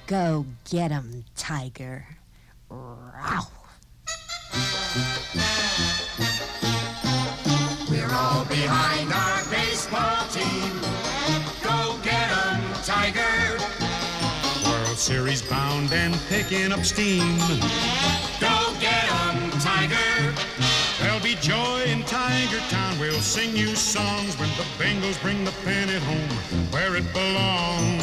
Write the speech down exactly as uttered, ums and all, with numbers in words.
Go get 'em, Tiger. Row. We're all behind our baseball team. Go get 'em, Tiger. World Series bound and picking up steam. Go get 'em, Tiger. There'll be joy in Tiger Town. We'll sing you songs when the Bengals bring the pennant home where it belongs.